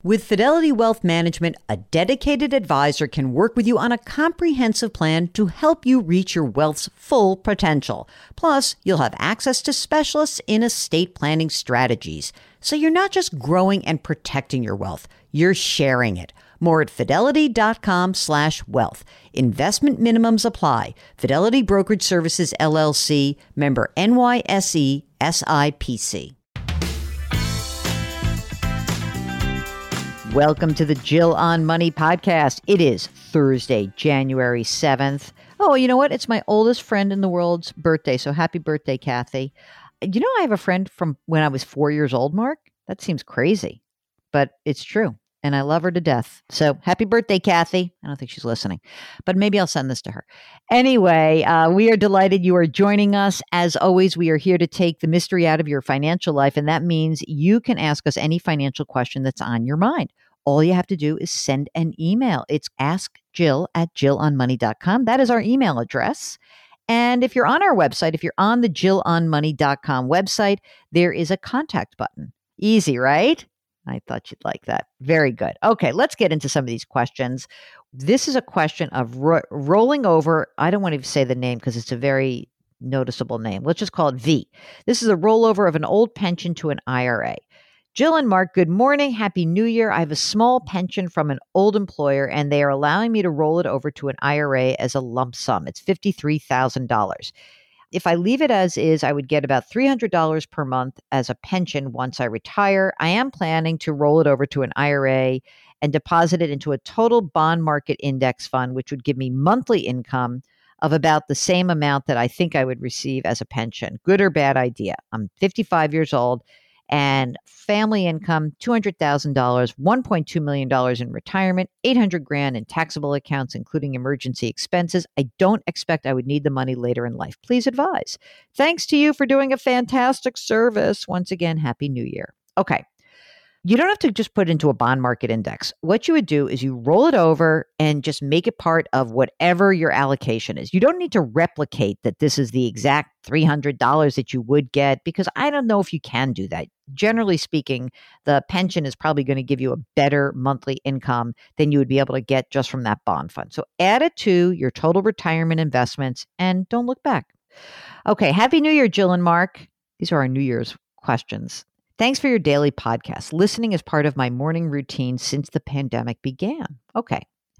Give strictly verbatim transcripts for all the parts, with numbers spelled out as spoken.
With Fidelity Wealth Management, a dedicated advisor can work with you on a comprehensive plan to help you reach your wealth's full potential. Plus, you'll have access to specialists in estate planning strategies. So you're not just growing and protecting your wealth, you're sharing it. More at fidelity.com slash wealth. Investment minimums apply. Fidelity Brokerage Services, L L C, member N Y S E, S I P C. Welcome to the Jill on Money podcast. It is Thursday, January seventh. Oh, you know what? It's my oldest friend in the world's birthday. So happy birthday, Kathy. You know, I have a friend from when I was four years old, Mark. That seems crazy, but it's true. And I love her to death. So happy birthday, Kathy. I don't think she's listening, but maybe I'll send this to her. Anyway, uh, we are delighted you are joining us. As always, we are here to take the mystery out of your financial life. And that means you can ask us any financial question that's on your mind. All you have to do is send an email. It's ask jill at jill on money dot com. That is our email address. And if you're on our website, if you're on the jill on money dot com website, there is a contact button. Easy, right? I thought you'd like that. Very good. Okay, let's get into some of these questions. This is a question of ro- rolling over. I don't want to say the name because it's a very noticeable name. Let's just call it V. This is a rollover of an old pension to an I R A. Jill and Mark, good morning. Happy New Year. I have a small pension from an old employer, and they are allowing me to roll it over to an I R A as a lump sum. It's fifty-three thousand dollars. If I leave it as is, I would get about three hundred dollars per month as a pension once I retire. I am planning to roll it over to an I R A and deposit it into a total bond market index fund, which would give me monthly income of about the same amount that I think I would receive as a pension. Good or bad idea? I'm fifty-five years old. And family income, two hundred thousand dollars, one point two million dollars in retirement, eight hundred grand in taxable accounts, including emergency expenses. I don't expect I would need the money later in life. Please advise. Thanks to you for doing a fantastic service. Once again, Happy New Year. Okay. You don't have to just put it into a bond market index. What you would do is you roll it over and just make it part of whatever your allocation is. You don't need to replicate that this is the exact three hundred dollars that you would get, because I don't know if you can do that. Generally speaking, the pension is probably going to give you a better monthly income than you would be able to get just from that bond fund. So add it to your total retirement investments and don't look back. Okay. Happy New Year, Jill and Mark. These are our New Year's questions. Thanks for your daily podcast. Listening is part of my morning routine since the pandemic began. Okay.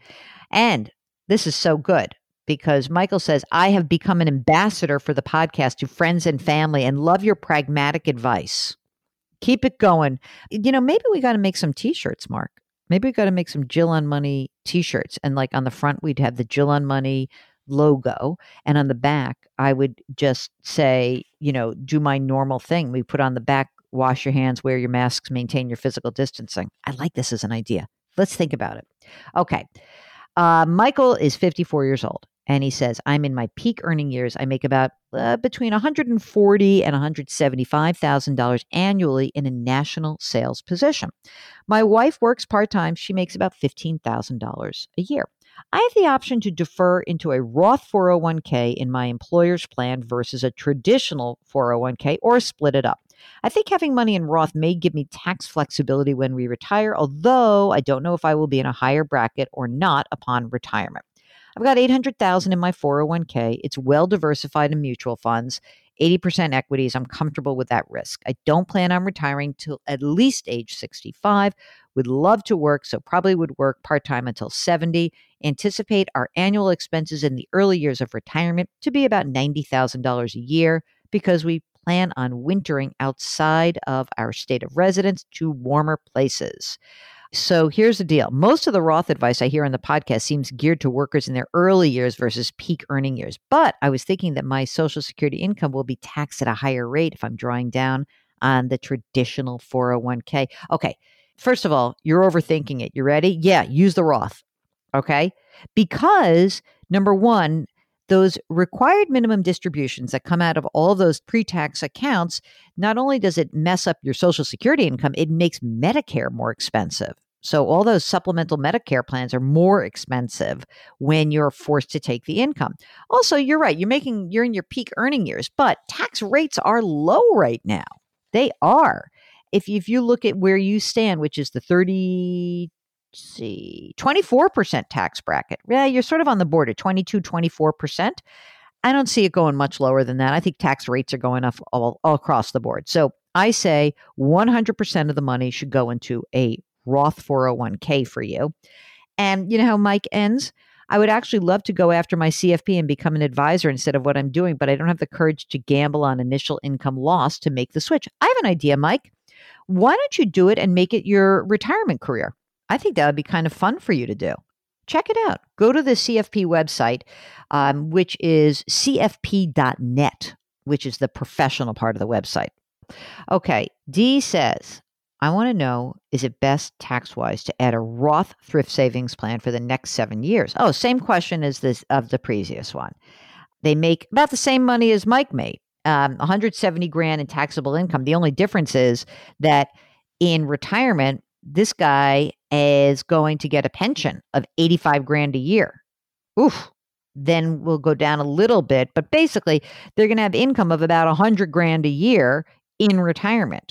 And this is so good because Michael says, I have become an ambassador for the podcast to friends and family and love your pragmatic advice. Keep it going. You know, maybe we got to make some t-shirts, Mark. Maybe we got to make some Jill on Money t-shirts. And like on the front, we'd have the Jill on Money logo. And on the back, I would just say, you know, do my normal thing. We put on the back, wash your hands, wear your masks, maintain your physical distancing. I like this as an idea. Let's think about it. Okay. Uh, Michael is fifty-four years old. And he says, I'm in my peak earning years. I make about uh, between one hundred forty thousand dollars and one hundred seventy-five thousand dollars annually in a national sales position. My wife works part-time. She makes about fifteen thousand dollars a year. I have the option to defer into a Roth four oh one k in my employer's plan versus a traditional four oh one k, or split it up. I think having money in Roth may give me tax flexibility when we retire, although I don't know if I will be in a higher bracket or not upon retirement. I've got eight hundred thousand dollars in my four oh one k. It's well diversified in mutual funds, eighty percent equities. I'm comfortable with that risk. I don't plan on retiring till at least age sixty-five. Would love to work, so probably would work part-time until seventy. Anticipate our annual expenses in the early years of retirement to be about ninety thousand dollars a year because we plan on wintering outside of our state of residence to warmer places. So here's the deal. Most of the Roth advice I hear on the podcast seems geared to workers in their early years versus peak earning years. But I was thinking that my Social Security income will be taxed at a higher rate if I'm drawing down on the traditional four oh one k. Okay. First of all, you're overthinking it. You ready? Yeah. Use the Roth. Okay. Because number one, those required minimum distributions that come out of all of those pre-tax accounts, not only does it mess up your Social Security income, it makes Medicare more expensive. So all those supplemental Medicare plans are more expensive when you're forced to take the income. Also, you're right. You're making, you're in your peak earning years, but tax rates are low right now. They are. if, if you look at where you stand, which is the thirty, see, twenty-four percent tax bracket, yeah, you're sort of on the border, twenty-two, twenty-four percent. I don't see it going much lower than that. I think tax rates are going up all, all across the board. So I say one hundred percent of the money should go into a Roth four oh one k for you. And you know how Mike ends? I would actually love to go after my C F P and become an advisor instead of what I'm doing, but I don't have the courage to gamble on initial income loss to make the switch. I have an idea, Mike. Why don't you do it and make it your retirement career? I think that would be kind of fun for you to do. Check it out. Go to the C F P website, um, which is C F P dot net, which is the professional part of the website. Okay, D says, I want to know, is it best tax-wise to add a Roth thrift savings plan for the next seven years? Oh, same question as this of the previous one. They make about the same money as Mike made, um, one hundred seventy grand in taxable income. The only difference is that in retirement, this guy is going to get a pension of eighty-five grand a year. Oof. Then we'll go down a little bit, but basically they're going to have income of about one hundred grand a year in retirement.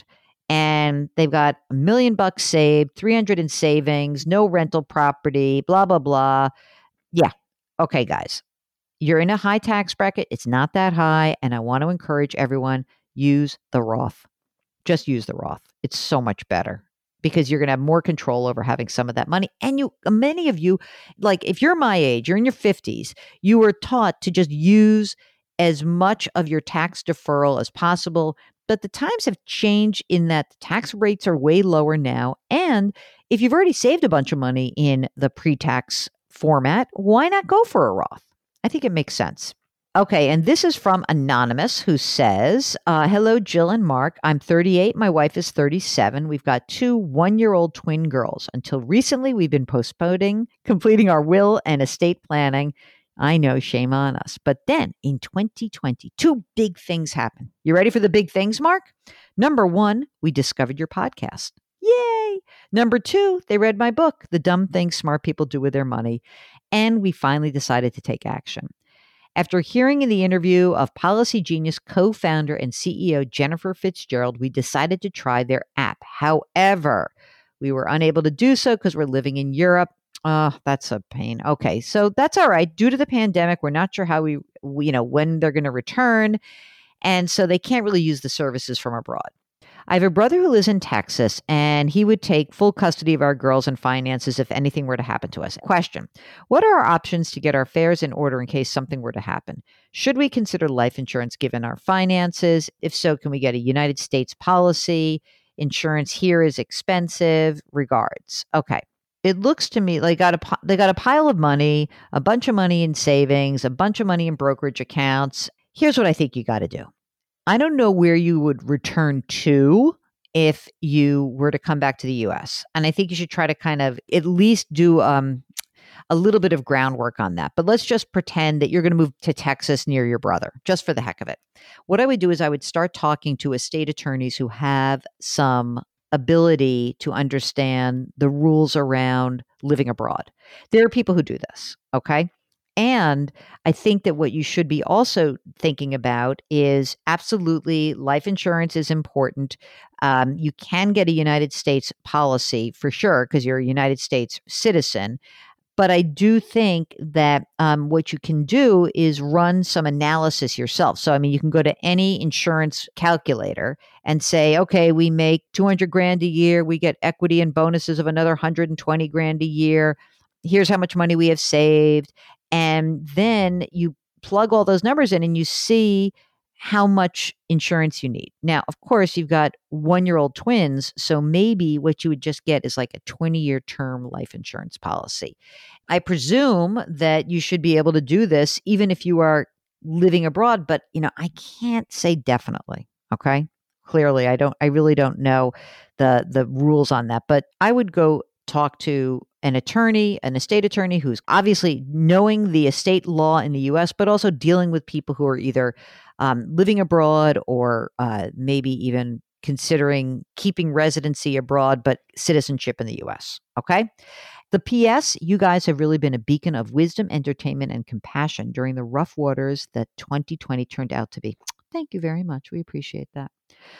And they've got a million bucks saved, three hundred in savings, no rental property, blah, blah, blah. Yeah. Okay, guys, you're in a high tax bracket. It's not that high. And I want to encourage everyone, use the Roth. Just use the Roth. It's so much better because you're going to have more control over having some of that money. And you, many of you, like if you're my age, you're in your fifties, you were taught to just use as much of your tax deferral as possible. But the times have changed in that the tax rates are way lower now. And if you've already saved a bunch of money in the pre-tax format, why not go for a Roth? I think it makes sense. Okay, and this is from Anonymous, who says, uh, hello, Jill and Mark. I'm thirty-eight. My wife is thirty-seven. We've got two one-year-old twin girls. Until recently, we've been postponing completing our will and estate planning. I know, shame on us. But then in twenty twenty, two big things happened. You ready for the big things, Mark? Number one, we discovered your podcast. Yay! Number two, they read my book, The Dumb Things Smart People Do With Their Money. And we finally decided to take action. After hearing in the interview of Policy Genius co-founder and C E O Jennifer Fitzgerald, we decided to try their app. However, we were unable to do so because we're living in Europe. Oh, that's a pain. Okay, so that's all right. Due to the pandemic, we're not sure how we, we you know, when they're going to return. And so they can't really use the services from abroad. I have a brother who lives in Texas, and he would take full custody of our girls and finances if anything were to happen to us. Question: what are our options to get our affairs in order in case something were to happen? Should we consider life insurance given our finances? If so, can we get a United States policy? Insurance here is expensive. Regards. Okay. It looks to me like got a, they got a pile of money, a bunch of money in savings, a bunch of money in brokerage accounts. Here's what I think you got to do. I don't know where you would return to if you were to come back to the U S. And I think you should try to kind of at least do um, a little bit of groundwork on that. But let's just pretend that you're going to move to Texas near your brother, just for the heck of it. What I would do is I would start talking to estate attorneys who have some ability to understand the rules around living abroad. There are people who do this, okay? And I think that what you should be also thinking about is absolutely life insurance is important. Um, you can get a United States policy for sure because you're a United States citizen. But I do think that um, what you can do is run some analysis yourself. So, I mean, you can go to any insurance calculator and say, okay, we make two hundred grand a year. We get equity and bonuses of another one hundred twenty grand a year. Here's how much money we have saved. And then you plug all those numbers in and you see how much insurance you need. Now, of course, you've got one-year-old twins, so maybe what you would just get is like a twenty-year term life insurance policy. I presume that you should be able to do this even if you are living abroad, but you know, I can't say definitely, okay? Clearly, I don't I really don't know the the rules on that, but I would go talk to an attorney, an estate attorney who's obviously knowing the estate law in the U S, but also dealing with people who are either um, living abroad or uh, maybe even considering keeping residency abroad, but citizenship in the U S. Okay. The P S, you guys have really been a beacon of wisdom, entertainment, and compassion during the rough waters that twenty twenty turned out to be. Thank you very much. We appreciate that.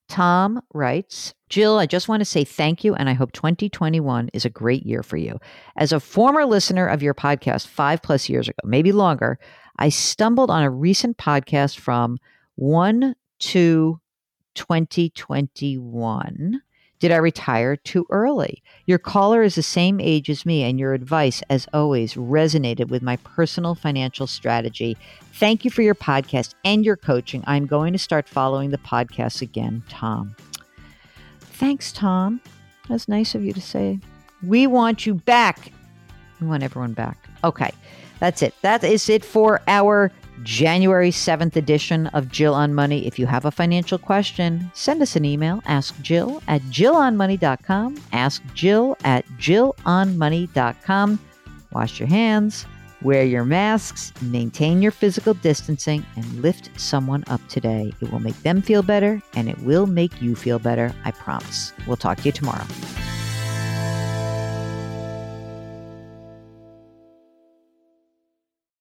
Tom writes, Jill, I just want to say thank you, and I hope twenty twenty-one is a great year for you. As a former listener of your podcast five plus years ago, maybe longer, I stumbled on a recent podcast from one two twenty twenty-one. Did I retire too early? Your caller is the same age as me, and your advice, as always, resonated with my personal financial strategy. Thank you for your podcast and your coaching. I'm going to start following the podcast again, Tom. Thanks, Tom. That's nice of you to say. We want you back. We want everyone back. Okay, that's it. That is it for our January seventh edition of Jill on Money. If you have a financial question, send us an email. Ask Jill at jill on money dot com. Ask Jill at jill on money dot com. Wash your hands, wear your masks, maintain your physical distancing, and lift someone up today. It will make them feel better, and it will make you feel better. I promise. We'll talk to you tomorrow.